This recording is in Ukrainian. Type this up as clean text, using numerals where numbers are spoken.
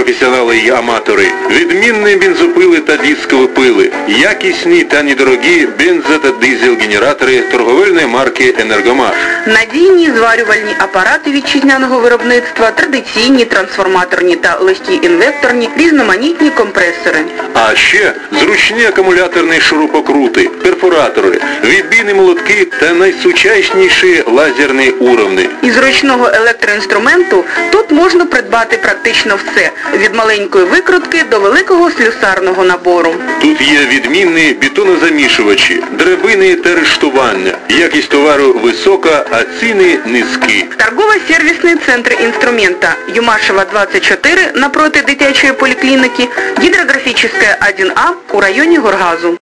професіонали й аматори. Відмінні бензопили та дискові пили. Якісні та недорогі бензо- та дизель-генератори торговельної марки «Енергомаш». Надійні зварювальні апарати вітчизняного виробництва, традиційні, трансформаторні та легкі інвекторні, різноманітні компресори. А ще зручні акумуляторні шурупокрути, перфоратори, відбійні молотки та найсучасніші лазерні уровні. Із ручного електроінструменту тут можна придбати практично все, від маленької викрутки до великого слюсарного набору. Тут є відмінні бетонозамішувачі, драбини та рештування. Якість товару висока, а ціни низькі. Торгово-сервісний центр інструмента Юмашева, 24 напроти дитячої поліклініки, Гідрографічна 1А у районі Горгазу.